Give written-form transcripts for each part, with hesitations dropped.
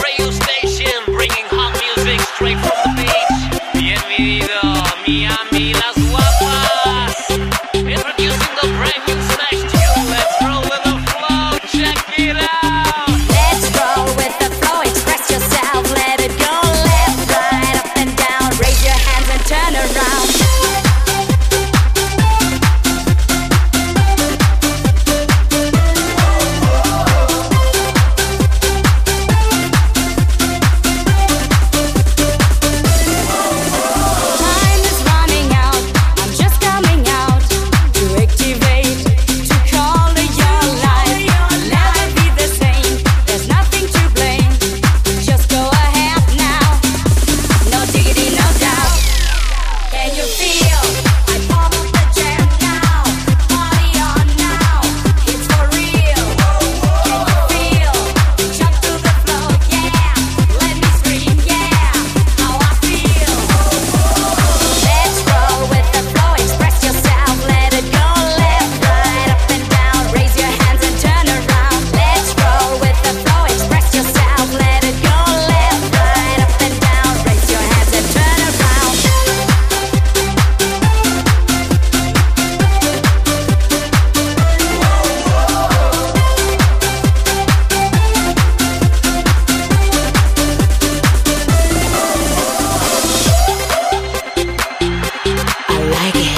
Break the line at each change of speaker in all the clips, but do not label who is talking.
radio station, bringing hot music straight from the beach. Bienvenido, Miami, Las Guapas. Introducing the brand new smash tune. Let's roll with the flow. Check it out.
Let's roll with the flow. Express yourself. Let it go. Left, right, up and down. Raise your hands and turn around. Time is running out. I'm just coming out to activate, to call to your life. Never be the same. There's nothing to blame. Just go ahead now. No diggity, no doubt. Can you feel? I pump up the jam now. Party on now. It's for real. Can you feel? Jump to the floor, yeah. Let me scream, yeah. How I feel. Let's roll with the flow. Express yourself. Let it go. Left, right, up and down. Raise your hands and turn around. Let's roll with the flow. Express yourself. Let it go. Left, right, up and down. Raise your hands and turn around. I like it.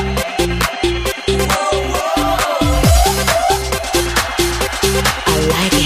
I like it.